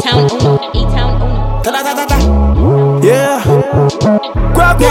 A-Town Uno, A-Town Uno. Yeah. Grab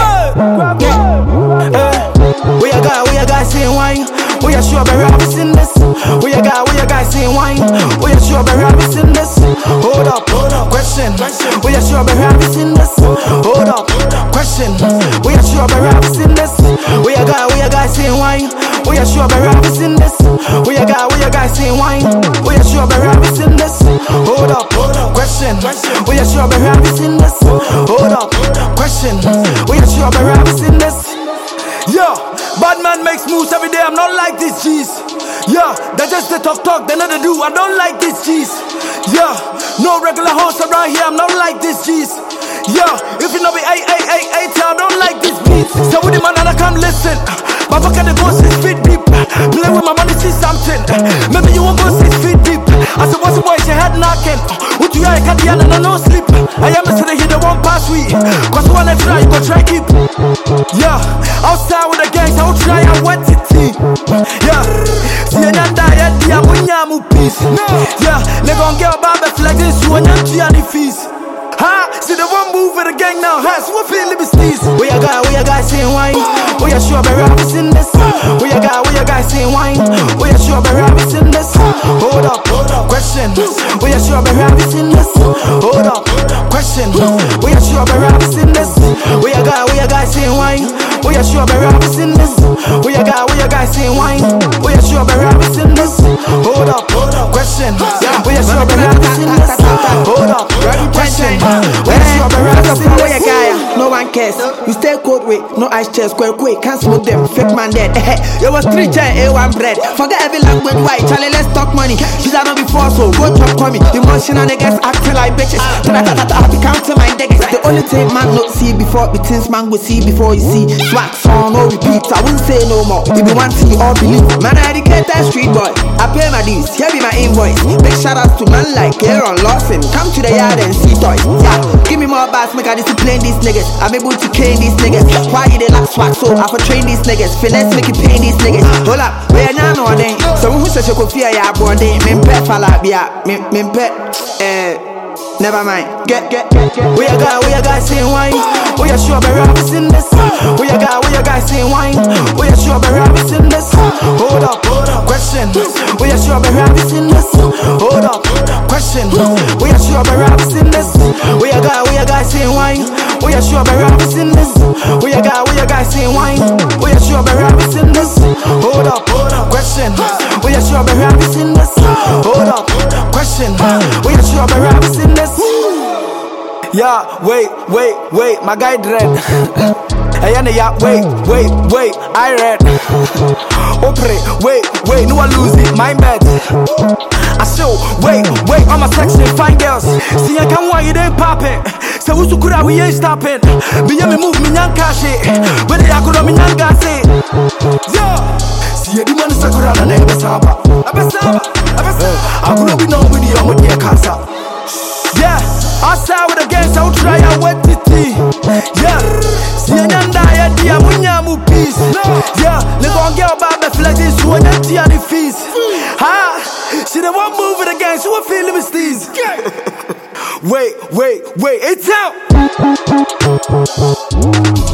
we a guy saying wine. We a strawberry rabbits in this. We a guy saying wine. We a strawberry rabbits in this. Hold up, question. We a strawberry rabbits in this. Hold up, question. We a strawberry rabbits in this. We a guy saying wine. We a strawberry rabbits in this. We a guy saying wine. We a strawberry rabbits in this. Hold up, question. We a strawberry rabbits in this. Hold up, question. We a strawberry rabbits in this. Yeah, bad man makes moves every day. I'm not like this G's. Yeah, they just they talk, they know they do. I don't like this G's. Yeah, no regular hoes around here. I'm not like this G's. Yeah, if you know me, I don't like this beats. So with the man and I come listen. My pocket the go 6 feet deep. Play with my money, see something. Maybe you won't go 6 feet deep. I said, what's the boy? She head knocking. What you I can't and I no sleep. I am a here, they won't pass we. Cause when I try, you go try keep. Yeah, outside with the gangs, I'll try and wet it. Yeah, see a die, yeah, bunyamu peace. Yeah, they gon' get a barber flag this one and the fees. Ha! See the one move with the gang now has what feel liberties. We a guy saying wine. We a strawberry rabbits in this. We a guy saying wine. We a strawberry rabbits in this. Hold up, question. We a strawberry rabbits in this. Hold up, question. We a strawberry rabbits in this. We a guy saying wine. We a strawberry rabbits in this. We a guy saying wine. We a strawberry rabbits in this. Hold up, question. We a strawberry rabbits in this. Hold up, question. No one cares. You stay cold way, no ice chairs, quick, can't smoke them. Fake man dead. You was 3 chair, A1 bread. Forget every language, white, Charlie, let's talk money. She's not before, so go talk for me. Emotional niggas acting like bitches. I be counting my niggas. The only thing man not see before, the things man will see before you see. Swag song, no repeat, I won't say no more. If you want to see all believe. Man, I educated street boy. I pay my dues, here be my invoice. Big shout outs to man like Aaron Lawson. Come to the yard and see toys. Yeah, give me more bars, make I discipline these niggas. I'm able to cane these niggas. Why you they like swag so I for train these niggas. Finesse make you pain these niggas. Hold up, we're not no day. So who says you could fear ya born day? Min pet fala bia, min pet never mind. Get. We a guy saying wine. We a strawberry rabbits in this. We a guy saying wine. We a strawberry rabbits in this. Hold up, question. We a strawberry rabbits in this. Hold up, question. We a strawberry rabbits in this. We a guy saying wine. We a strawberry rabbits in this. We a guy saying wine. We a strawberry rabbits in this. Hold up, question. We a strawberry rabbits in this. Hold up, question. We a strawberry rabbits in this. Yeah, wait, my guy dread. Hey, yeah, wait, I read. Wait, no I lose it, my bad. I show, wait, on my section, fine girls. See, I can't want you, they ain't popping. So who's could I, we ain't stopping. Be me move, me young cash it. But I could have me young gas it. Yeah, see, the man is a corona, and I'm a saba. I could have been on with you, I'm with your casa. Yeah, outside with the gangs, I'll try and wet it. Yeah, see a die, dear, bunyamu peace. Yeah, they gon' get about the flag this one and the fees. Ha, see the one move with the gangs, who are feeling mistakes. Wait, it's out.